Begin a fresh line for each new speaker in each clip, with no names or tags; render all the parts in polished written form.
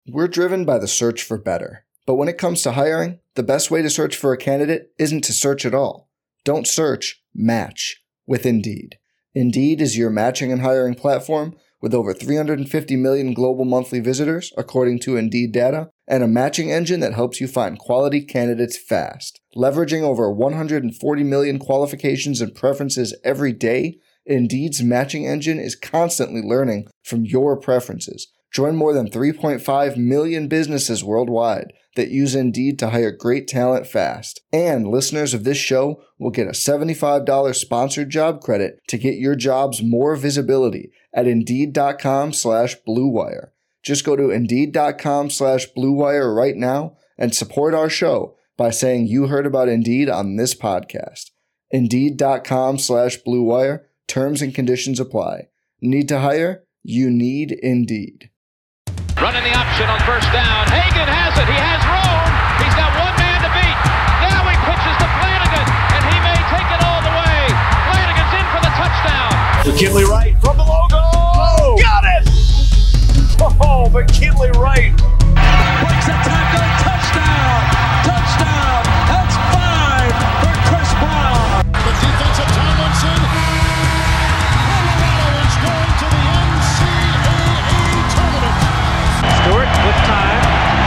We're driven by the search for better. But when it comes to hiring, the best way to search for a candidate isn't to search at all. Don't search, match with Indeed. Indeed is your matching and hiring platform with over 350 million global monthly visitors, according to Indeed data, and a matching engine that helps you find quality candidates fast. Leveraging over 140 million qualifications and preferences every day, Indeed's matching engine is constantly learning from your preferences. Join more than 3.5 million businesses worldwide that use Indeed to hire great talent fast. And listeners of this show will get a $75 sponsored job credit to get your jobs more visibility at Indeed.com/Blue Wire. Just go to Indeed.com/Blue Wire right now and support our show by saying you heard about Indeed on this podcast. Indeed.com/Blue Wire. Terms and conditions apply. Need to hire? You need Indeed.
Running the option on first down. Hagan has it. He has room. He's got one man to beat. Now he pitches to Flanagan, and he may take it all the way. Flanagan's in for the touchdown.
McKinley Wright from the logo. Oh, got it! Oh, McKinley Wright.
Breaks a tackle. Touchdown. Touchdown. That's 5 for Chris Brown.
The defense of Tomlinson. Colorado is going to the NCAA tournament.
Stewart with time.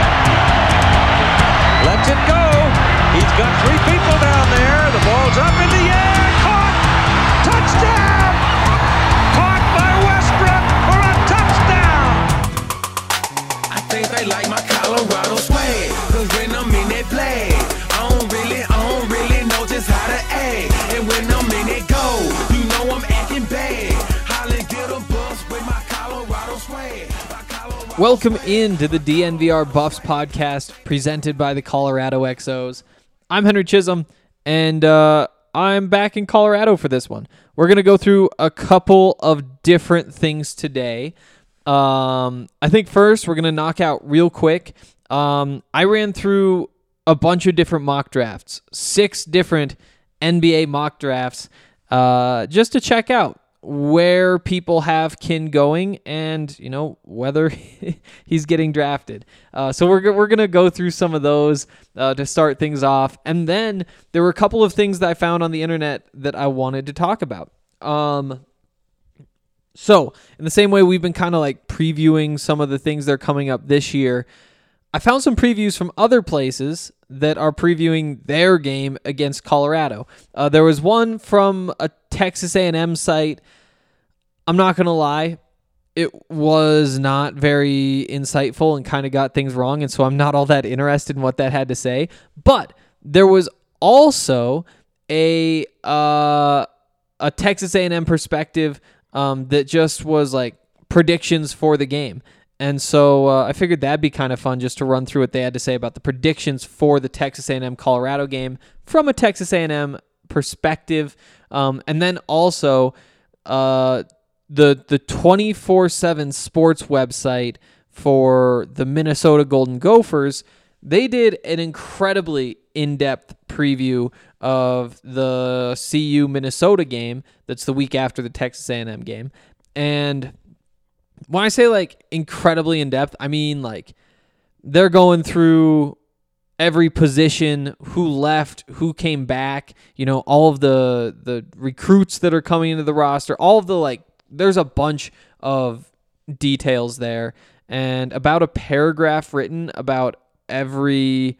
Lets it go. He's got 3 people down there. The ball's up in the air. Caught. Touchdown. Caught by Westbrook for a touchdown.
I think they like my Colorado swag. Cause when I'm in that play, I don't really know just how to act. And when I'm in that go, you know I'm acting bad. Holly get a bus with my Colorado swag.
Welcome into the DNVR Buffs podcast presented by the Colorado XOs. I'm Henry Chisholm, and I'm back in Colorado for this one. We're going to go through a couple of different things today. I think first we're going to knock out real quick. I ran through a bunch of different mock drafts, 6 different NBA mock drafts, just to check out where people have Kin going and, you know, whether he's getting drafted. So we're going to go through some of those to start things off. And then there were a couple of things that I found on the internet that I wanted to talk about. So in the same way we've been kind of like previewing some of the things that are coming up this year, I found some previews from other places that are previewing their game against Colorado. There was one from a Texas A&M site. I'm not going to lie, it was not very insightful and kind of got things wrong, and so I'm not all that interested in what that had to say. But there was also a Texas A&M perspective that just was like predictions for the game. And so I figured that'd be kind of fun just to run through what they had to say about the predictions for the Texas A&M Colorado game from a Texas A&M perspective. And then also the 24/7 sports website for the Minnesota Golden Gophers, they did an incredibly in-depth preview of the CU Minnesota game that's the week after the Texas A&M game. And when I say like incredibly in-depth, I mean like they're going through every position, who left, who came back, you know, all of the recruits that are coming into the roster, all of the like, there's a bunch of details there, and about a paragraph written about every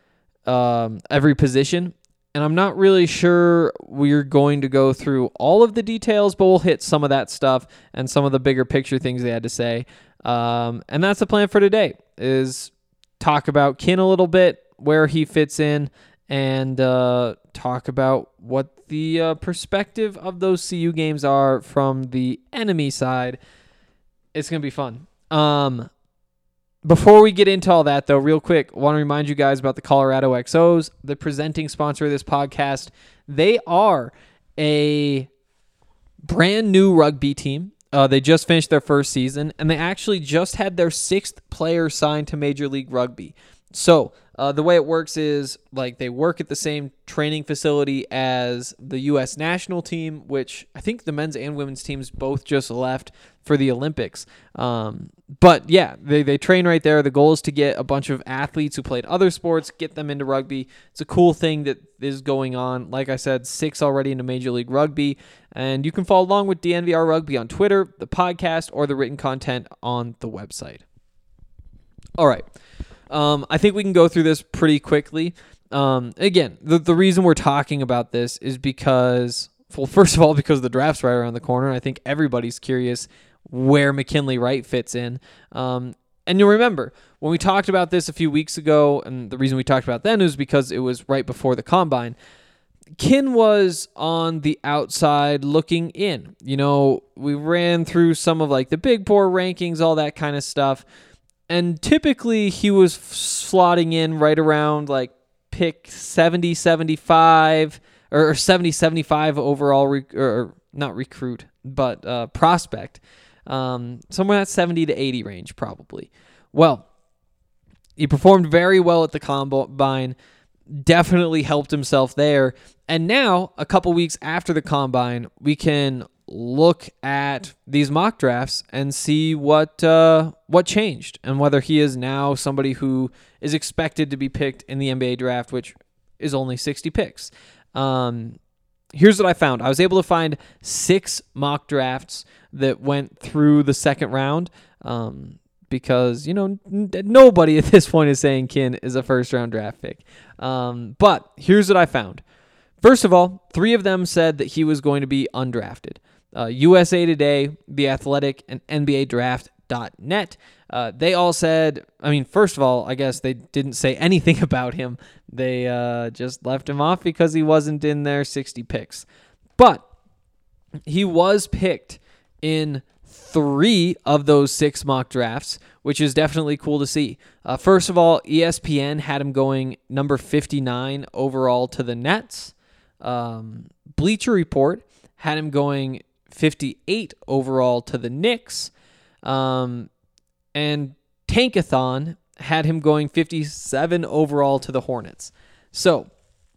position. And I'm not really sure we're going to go through all of the details, but we'll hit some of that stuff and some of the bigger picture things they had to say. And that's the plan for today, is talk about Kin a little bit, where he fits in, and talk about what the perspective of those CU games are from the enemy side. It's going to be fun. Before we get into all that, though, real quick, I want to remind you guys about the Colorado XOs, the presenting sponsor of this podcast. They are a brand new rugby team. They just finished their first season, and they actually just had their 6th player signed to Major League Rugby. So The way it works is like they work at the same training facility as the U.S. national team, which I think the men's and women's teams both just left for the Olympics. But yeah, they train right there. The goal is to get a bunch of athletes who played other sports, get them into rugby. It's a cool thing that is going on. Like I said, 6 already into Major League Rugby. And you can follow along with DNVR Rugby on Twitter, the podcast, or the written content on the website. All right. I think we can go through this pretty quickly. Again, the reason we're talking about this is because, well, first of all, because the draft's right around the corner. I think everybody's curious where McKinley Wright fits in. And you'll remember, when we talked about this a few weeks ago, and the reason we talked about then is because it was right before the Combine, Kin was on the outside looking in. You know, we ran through some of like the Big Board rankings, all that kind of stuff. And typically he was slotting in right around like pick 70, 75 or 70, 75 overall, or not recruit, but prospect. Somewhere in that 70 to 80 range probably. Well, he performed very well at the Combine, definitely helped himself there. And now, a couple weeks after the Combine, we can look at these mock drafts and see what changed and whether he is now somebody who is expected to be picked in the NBA draft, which is only 60 picks. Here's what I found. I was able to find 6 mock drafts that went through the second round because, you know, nobody at this point is saying Kin is a first-round draft pick. But here's what I found. First of all, 3 of them said that he was going to be undrafted. USA Today, The Athletic, and NBADraft.net. They all said, I mean, first of all, I guess they didn't say anything about him. They just left him off because he wasn't in their 60 picks. But he was picked in 3 of those 6 mock drafts, which is definitely cool to see. First of all, ESPN had him going number 59 overall to the Nets. Bleacher Report had him going 58 overall to the Knicks. And Tankathon had him going 57 overall to the Hornets. So,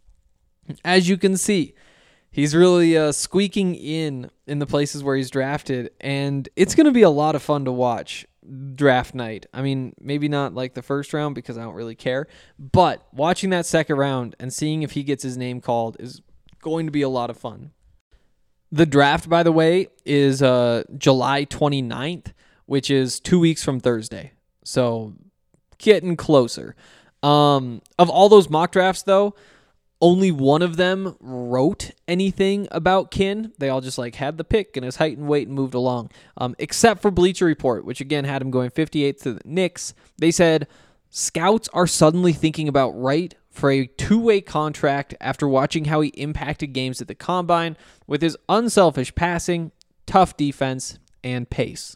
as you can see, he's really squeaking in the places where he's drafted, and it's going to be a lot of fun to watch draft night. I mean, maybe not like the first round because I don't really care, but watching that second round and seeing if he gets his name called is going to be a lot of fun. The draft, by the way, is July 29th, which is 2 weeks from Thursday. So getting closer. Of all those mock drafts, though, only one of them wrote anything about Kin. They all just like had the pick and his height and weight and moved along. Except for Bleacher Report, which again had him going 58th to the Knicks. They said, scouts are suddenly thinking about Wright for a 2-way contract after watching how he impacted games at the Combine with his unselfish passing, tough defense, and pace.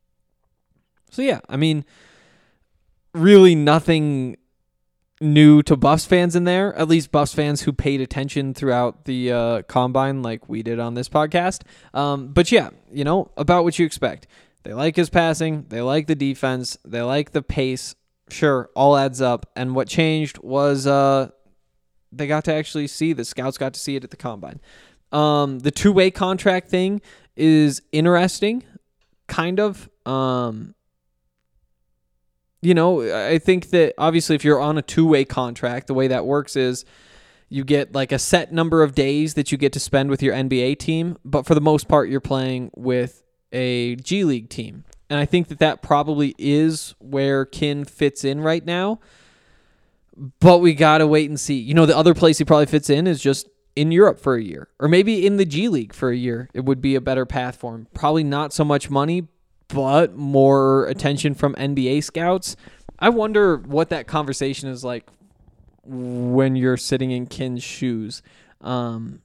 So yeah, I mean, really nothing new to Buffs fans in there, at least Buffs fans who paid attention throughout the Combine like we did on this podcast. But yeah, you know, about what you expect. They like his passing, they like the defense, they like the pace. Sure, all adds up. And what changed was they got to actually see, the scouts got to see it at the Combine. The 2-way contract thing is interesting, kind of. You know, I think that obviously if you're on a 2-way contract, the way that works is you get like a set number of days that you get to spend with your NBA team, but for the most part, you're playing with a G League team. And I think that that probably is where Kin fits in right now, but we got to wait and see. You know, the other place he probably fits in is just in Europe for a year, or maybe in the G League for a year. It would be a better path for him. Probably not so much money, but more attention from NBA scouts. I wonder what that conversation is like when you're sitting in Kin's shoes. But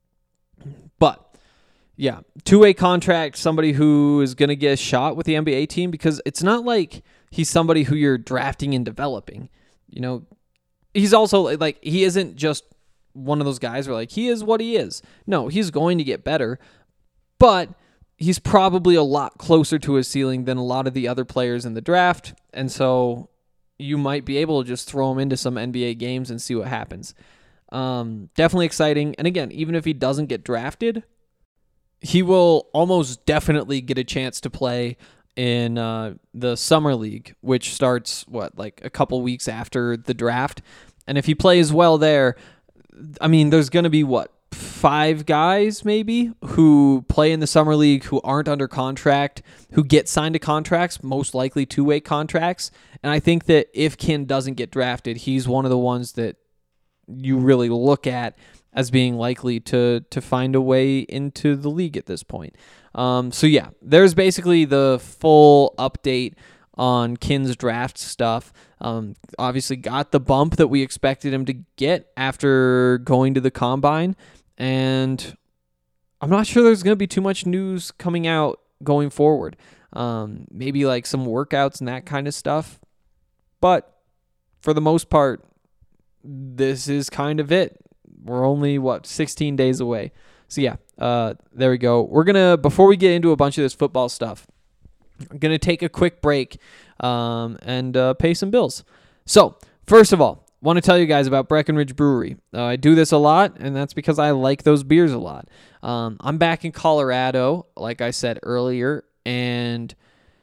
yeah, 2-way contract, somebody who is going to get a shot with the NBA team, because it's not like he's somebody who you're drafting and developing. You know, he's also like, he isn't just one of those guys where like, he is what he is. No, he's going to get better, but he's probably a lot closer to his ceiling than a lot of the other players in the draft. And so, you might be able to just throw him into some NBA games and see what happens. Definitely exciting. And again, even if he doesn't get drafted, he will almost definitely get a chance to play in the summer league, which starts like a couple weeks after the draft. And if he plays well there, I mean, there's going to be 5 guys maybe who play in the summer league who aren't under contract, who get signed to contracts, most likely 2-way contracts. And I think that if Kin doesn't get drafted, he's one of the ones that you really look at as being likely to find a way into the league at this point. So yeah, there's basically the full update on Kin's draft stuff. Obviously got the bump that we expected him to get after going to the combine, and I'm not sure there's going to be too much news coming out going forward. Maybe like some workouts and that kind of stuff, but for the most part, this is kind of it. We're only 16 days away. So yeah, there we go. We're gonna, before we get into a bunch of this football stuff, I'm gonna take a quick break and pay some bills. So first of all, want to tell you guys about Breckenridge Brewery. I do this a lot, and that's because I like those beers a lot. I'm back in Colorado, like I said earlier, and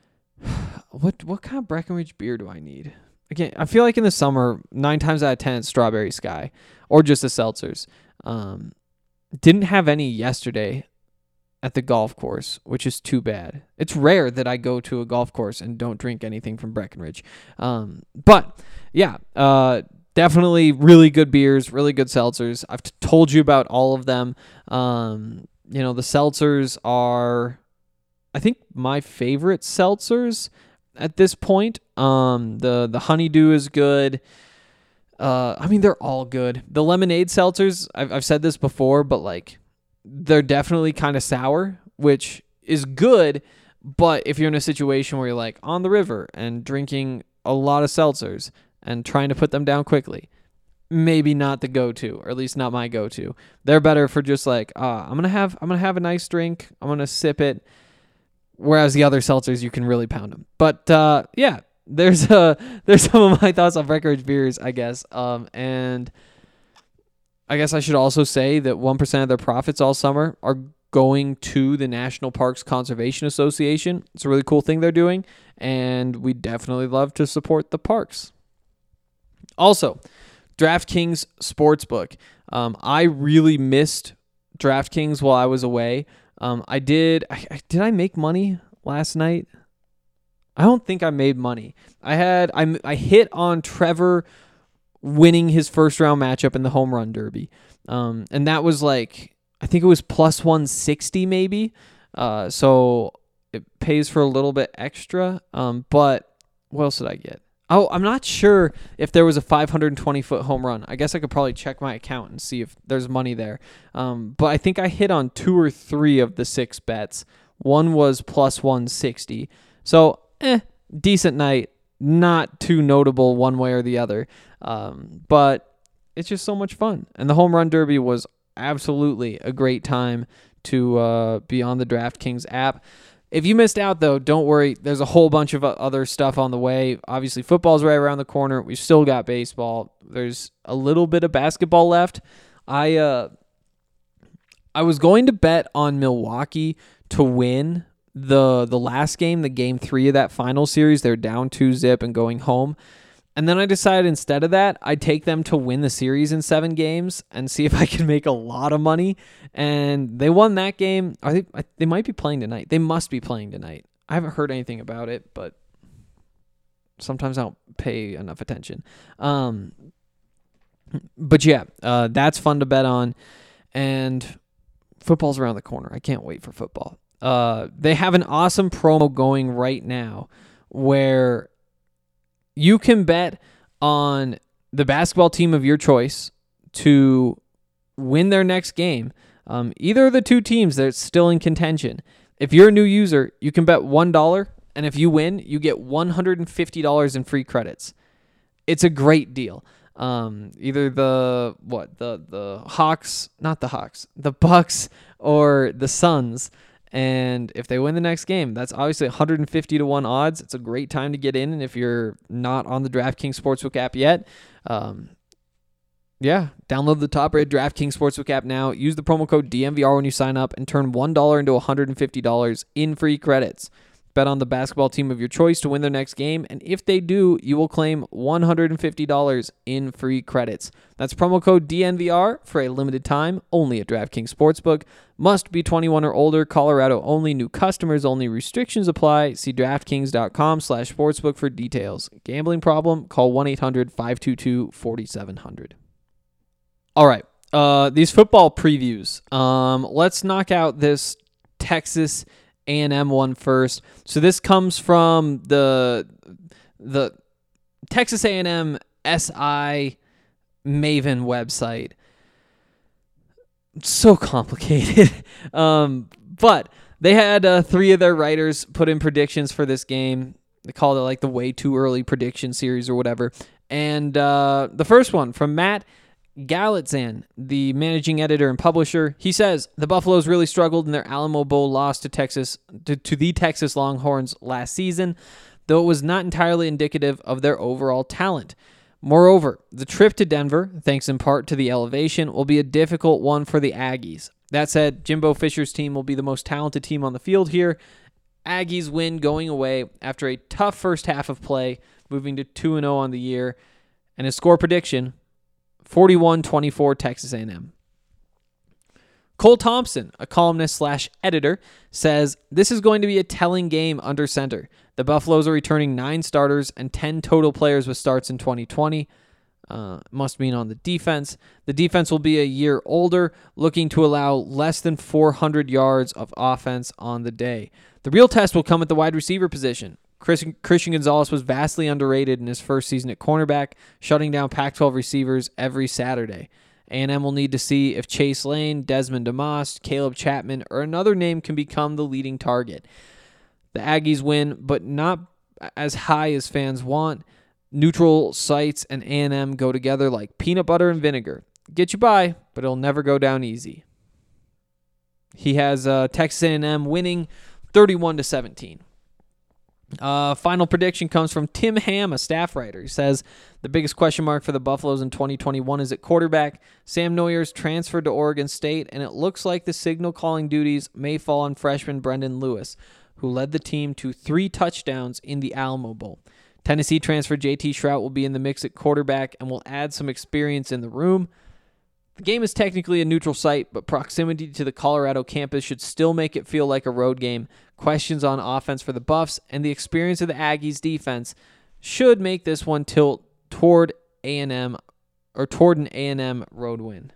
what kind of Breckenridge beer do I need? Again, I feel like in the summer, 9 times out of 10, it's Strawberry Sky or just the seltzers. Didn't have any yesterday at the golf course, which is too bad. It's rare that I go to a golf course and don't drink anything from Breckenridge. But yeah, definitely really good beers, really good seltzers. I've told you about all of them. The seltzers are, I think, my favorite seltzers at this point. The Honeydew is good. They're all good. The lemonade seltzers, I've said this before, but like, they're definitely kind of sour, which is good. But if you're in a situation where you're like on the river and drinking a lot of seltzers and trying to put them down quickly, maybe not the go-to, or at least not my go-to. They're better for just like, I'm gonna have a nice drink. I'm gonna sip it. Whereas the other seltzers, you can really pound them. But yeah, there's some of my thoughts on Breckenridge beers, I guess. And I guess I should also say that 1% of their profits all summer are going to the National Parks Conservation Association. It's a really cool thing they're doing, and we definitely love to support the parks. Also, DraftKings Sportsbook. I really missed DraftKings while I was away. Did I make money last night? I don't think I made money. I hit on Trevor winning his first round matchup in the home run derby. And that was like, I think it was plus 160 maybe. So it pays for a little bit extra. But what else did I get? Oh, I'm not sure if there was a 520-foot home run. I guess I could probably check my account and see if there's money there. But I think I hit on 2 or 3 of the 6 bets. One was plus 160. So, decent night. Not too notable one way or the other. But it's just so much fun. And the home run derby was absolutely a great time to be on the DraftKings app. If you missed out, though, don't worry. There's a whole bunch of other stuff on the way. Obviously, football's right around the corner. We've still got baseball. There's a little bit of basketball left. I was going to bet on Milwaukee to win the last game, the game 3 of that final series. They're down 2-0 and going home. And then I decided instead of that, I'd take them to win the series in 7 games and see if I can make a lot of money. And they won that game. They might be playing tonight. They must be playing tonight. I haven't heard anything about it, but sometimes I don't pay enough attention. But yeah, that's fun to bet on. And football's around the corner. I can't wait for football. They have an awesome promo going right now where you can bet on the basketball team of your choice to win their next game. Either of the 2 teams that's still in contention. If you're a new user, you can bet $1, and if you win, you get $150 in free credits. It's a great deal. Either the Hawks, not the Hawks, the Bucks or the Suns And if they win the next game, that's obviously 150 to 1 odds. It's a great time to get in. And if you're not on the DraftKings Sportsbook app yet, download the top-rated DraftKings Sportsbook app now. Use the promo code DMVR when you sign up and turn $1 into $150 in free credits. Bet on the basketball team of your choice to win their next game, and if they do, you will claim $150 in free credits. That's promo code DNVR for a limited time, only at DraftKings Sportsbook. Must be 21 or older, Colorado only, new customers only, restrictions apply. See DraftKings.com/sportsbook for details. Gambling problem? Call 1-800-522-4700. All right, these football previews. Let's knock out this Texas A&M one first. So this comes from the Texas A&M SI Maven website. It's so complicated. But they had 3 of their writers put in predictions for this game. They called it like the way too early prediction series or whatever. And the first one from Matt Galitzan, the managing editor and publisher, he says the Buffaloes really struggled in their Alamo Bowl loss to the Texas Longhorns last season, though it was not entirely indicative of their overall talent. Moreover, the trip to Denver, thanks in part to the elevation, will be a difficult one for the Aggies. That said, Jimbo Fisher's team will be the most talented team on the field here. Aggies win going away after a tough first half of play, moving to 2-0 on the year. And his score prediction, 41-24 Texas A&M. Cole Thompson, a columnist/editor, says this is going to be a telling game under center. The Buffaloes are returning 9 starters and 10 total players with starts in 2020. Must mean on the defense. The defense will be a year older, looking to allow less than 400 yards of offense on the day. The real test will come at the wide receiver position. Christian Gonzalez was vastly underrated in his first season at cornerback, shutting down Pac-12 receivers every Saturday. A&M will need to see if Chase Lane, Desmond DeMoss, Caleb Chapman, or another name can become the leading target. The Aggies win, but not as high as fans want. Neutral sites and A&M go together like peanut butter and vinegar. Get you by, but it'll never go down easy. He has Texas A&M winning 31-17. Final prediction comes from Tim Ham, a staff writer. He says the biggest question mark for the Buffaloes in 2021 is at quarterback. Sam Noyer's transferred to Oregon State, and it looks like the signal calling duties may fall on freshman Brendan Lewis, who led the team to 3 touchdowns in the Alamo Bowl. Tennessee transfer JT Shrout will be in the mix at quarterback and will add some experience in the room. The game is technically a neutral site, but proximity to the Colorado campus should still make it feel like a road game. Questions on offense for the Buffs and the experience of the Aggies defense should make this one tilt toward A&M or toward an A&M road win.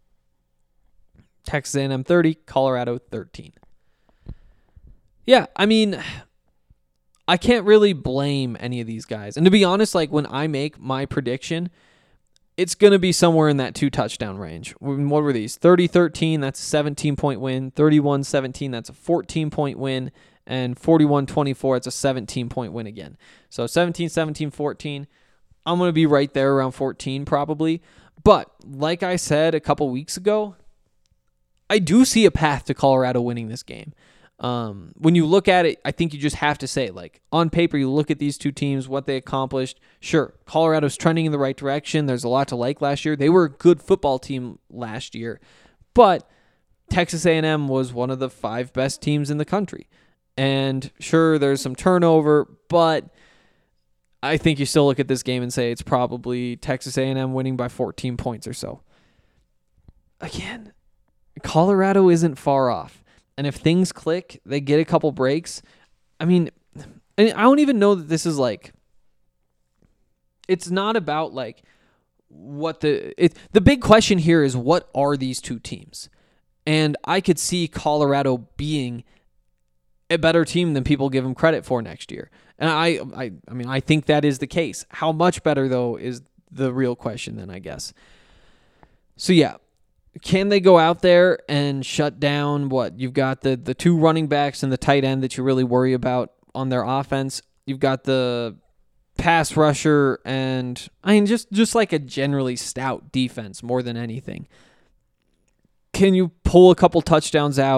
Texas A&M 30, Colorado 13. Yeah, I mean, I can't really blame any of these guys. And to be honest, like when I make my prediction, it's going to be somewhere in that 2 touchdown range. What were these? 30-13, that's a 17-point win. 31-17, that's a 14-point win. And 41-24, it's a 17-point win again. So 17, 17, 14. I'm going to be right there around 14 probably. But like I said a couple weeks ago, I do see a path to Colorado winning this game. When you look at it, I think you just have to say, like, on paper, you look at these two teams, what they accomplished. Sure, Colorado's trending in the right direction. There's a lot to like last year. They were a good football team last year. But Texas A&M was one of the 5 best teams in the country. And sure, there's some turnover, but I think you still look at this game and say it's probably Texas A&M winning by 14 points or so. Again, Colorado isn't far off. And if things click, they get a couple breaks. I mean, and I don't even know that this is like, it's not about like what the big question here is, what are these two teams? And I could see Colorado being a better team than people give them credit for next year. And I mean, I think that is the case. How much better, though, is the real question then, I guess. So, yeah. Can they go out there and shut down what? You've got the 2 running backs and the tight end that you really worry about on their offense. You've got the pass rusher and, I mean, just like a generally stout defense more than anything. Can you pull a couple touchdowns out?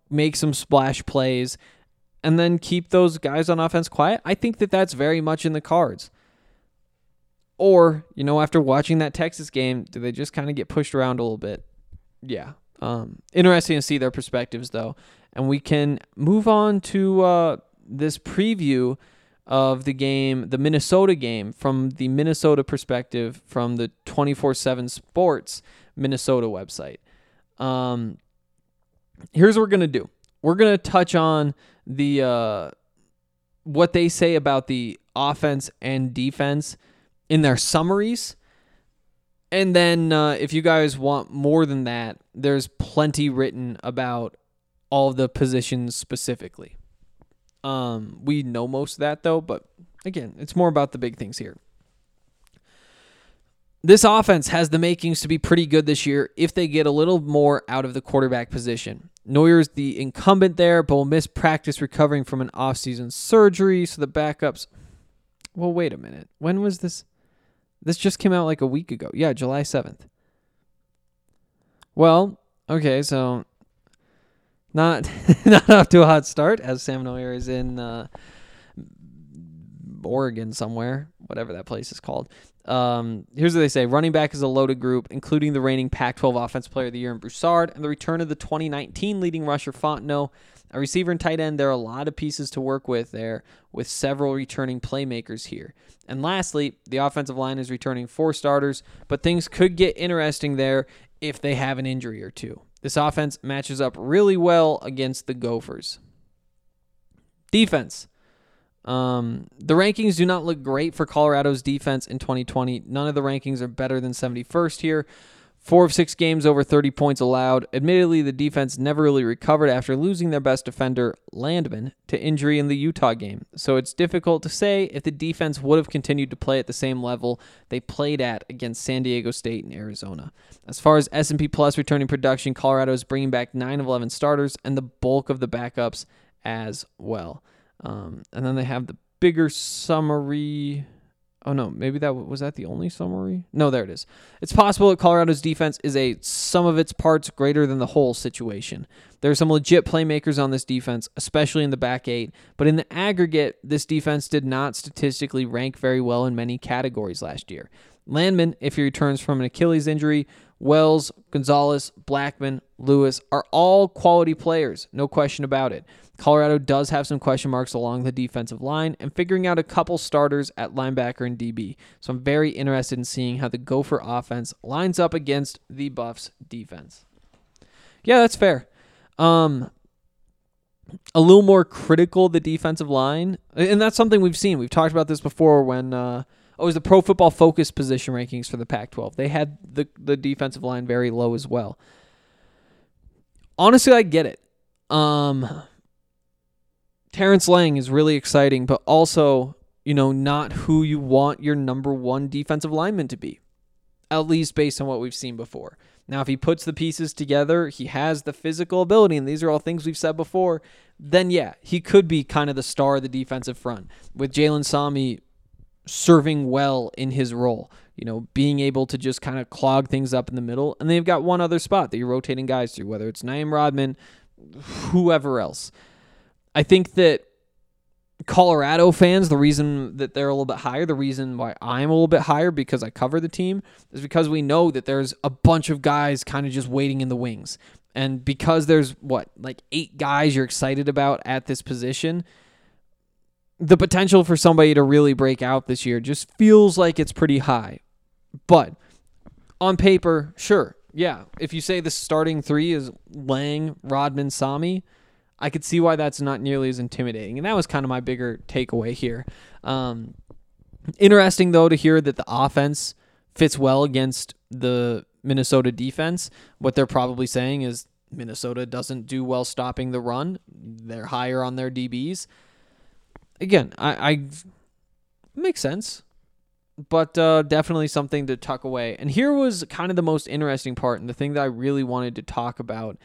make some splash plays, and then keep those guys on offense quiet. I think that that's very much in the cards. Or, after watching that Texas game, do they just kind of get pushed around a little bit? Yeah. Interesting to see their perspectives, though. And we can move on to this preview of the game, the Minnesota game, from the Minnesota perspective from the 24/7 Sports Minnesota website. Here's what we're going to do. We're going to touch on the what they say about the offense and defense in their summaries. And then if you guys want more than that, there's plenty written about all the positions specifically. We know most of that, though, but again, it's more about the big things here. This offense has the makings to be pretty good this year if they get a little more out of the quarterback position. Neuer's the incumbent there, but will miss practice recovering from an offseason surgery, so the backups... Well, wait a minute. When was this? This just came out like a week ago. Yeah, July 7th. Well, okay, so not off to a hot start, as Sam Neuer is in Oregon somewhere, whatever that place is called. Here's what they say. Running back is a loaded group, including the reigning Pac-12 Offensive Player of the Year in Broussard and the return of the 2019 leading rusher Fontenot. A receiver and tight end, there are a lot of pieces to work with there, with several returning playmakers here. And lastly, the offensive line is returning 4 starters, but things could get interesting there if they have an injury or two. This offense matches up really well against the Gophers. Defense. The rankings do not look great for Colorado's defense in 2020. None of the rankings are better than 71st here. 4 of 6 games over 30 points allowed. Admittedly, the defense never really recovered after losing their best defender, Landman, to injury in the Utah game. So it's difficult to say if the defense would have continued to play at the same level they played at against San Diego State and Arizona. As far as S&P Plus returning production, Colorado is bringing back 9 of 11 starters and the bulk of the backups as well. And then they have the bigger summary. Oh, no, maybe was that the only summary? No, there it is. It's possible that Colorado's defense is a sum of its parts greater than the whole situation. There are some legit playmakers on this defense, especially in the back 8, but in the aggregate, this defense did not statistically rank very well in many categories last year. Landman, if he returns from an Achilles injury, Wells, Gonzalez, Blackman, Lewis are all quality players, no question about it. Colorado does have some question marks along the defensive line and figuring out a couple starters at linebacker and DB. So I'm very interested in seeing how the Gopher offense lines up against the Buffs defense. Yeah, that's fair. A little more critical, the defensive line. And that's something we've seen. We've talked about this before when it was the Pro Football Focus position rankings for the Pac-12. They had the defensive line very low as well. Honestly, I get it. Terrence Lang is really exciting, but also, not who you want your number 1 defensive lineman to be, at least based on what we've seen before. Now, if he puts the pieces together, he has the physical ability, and these are all things we've said before, then yeah, he could be kind of the star of the defensive front, with Jalen Sami serving well in his role, being able to just kind of clog things up in the middle, and they've got one other spot that you're rotating guys through, whether it's Naeem Rodman, whoever else. I think that Colorado fans, the reason that they're a little bit higher, the reason why I'm a little bit higher because I cover the team, is because we know that there's a bunch of guys kind of just waiting in the wings. And because there's, 8 guys you're excited about at this position, the potential for somebody to really break out this year just feels like it's pretty high. But on paper, sure, yeah. If you say the starting 3 is Lang, Rodman, Sami, I could see why that's not nearly as intimidating. And that was kind of my bigger takeaway here. Interesting, though, to hear that the offense fits well against the Minnesota defense. What they're probably saying is Minnesota doesn't do well stopping the run. They're higher on their DBs. Again, I makes sense, but definitely something to tuck away. And here was kind of the most interesting part and the thing that I really wanted to talk about.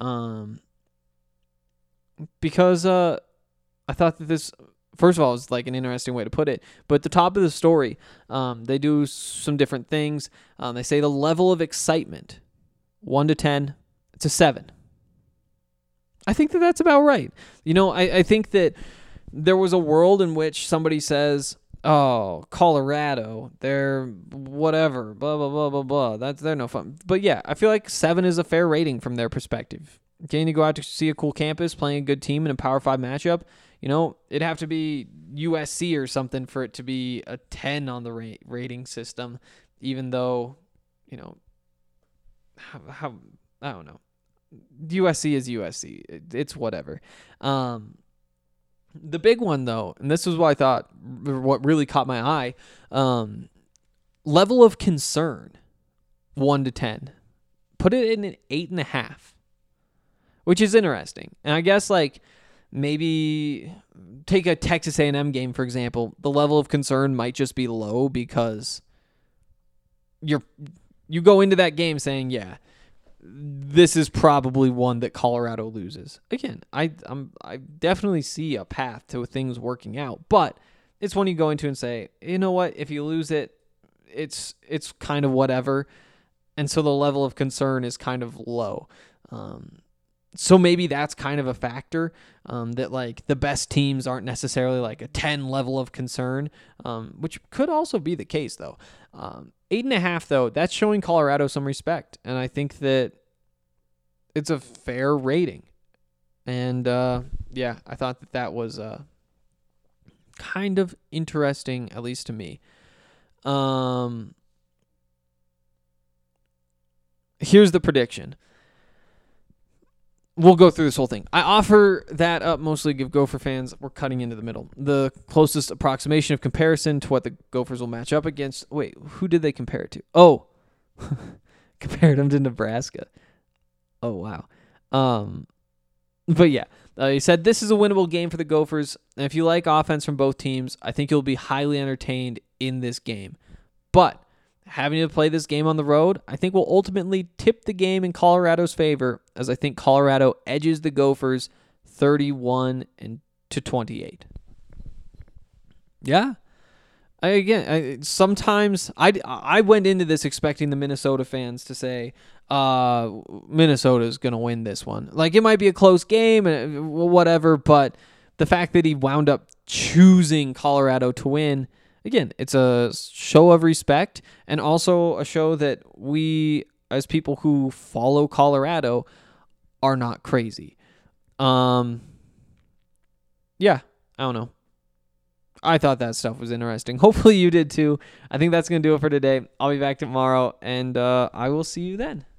Because I thought that this, first of all, is like an interesting way to put it. But at the top of the story, they do some different things. They say the level of excitement, 1 to 10, it's a 7. I think that that's about right. I think that there was a world in which somebody says, oh, Colorado, they're whatever, blah, blah, blah, blah, blah. They're no fun. But yeah, I feel like 7 is a fair rating from their perspective. Getting to go out to see a cool campus, playing a good team in a Power 5 matchup, it'd have to be USC or something for it to be a 10 on the rating system, even though, how I don't know. USC is USC. It's whatever. The big one, though, and this was what I thought, what really caught my eye, level of concern, 1 to 10. Put it in an 8.5, which is interesting. And I guess, maybe take a Texas A&M game, for example. The level of concern might just be low because you go into that game saying, yeah, this is probably one that Colorado loses. Again, I definitely see a path to things working out, but it's one you go into and say, you know what, if you lose it, it's kind of whatever, and so the level of concern is kind of low. So maybe that's kind of a factor, that the best teams aren't necessarily a 10 level of concern, which could also be the case though. 8.5 though, that's showing Colorado some respect, and I think that it's a fair rating. And yeah, I thought that was kind of interesting, at least to me. Here's the prediction. We'll go through this whole thing. I offer that up mostly give Gopher fans. We're cutting into the middle. The closest approximation of comparison to what the Gophers will match up against. Wait, who did they compare it to? Oh, compared them to Nebraska. Oh, wow. But yeah, he said this is a winnable game for the Gophers. And if you like offense from both teams, I think you'll be highly entertained in this game. But having to play this game on the road, I think will ultimately tip the game in Colorado's favor, as I think Colorado edges the Gophers 31-28. Yeah. Sometimes I went into this expecting the Minnesota fans to say, Minnesota's going to win this one. It might be a close game and whatever, but the fact that he wound up choosing Colorado to win, again, it's a show of respect and also a show that we, as people who follow Colorado, are not crazy. Yeah, I don't know. I thought that stuff was interesting. Hopefully you did too. I think that's going to do it for today. I'll be back tomorrow, and I will see you then.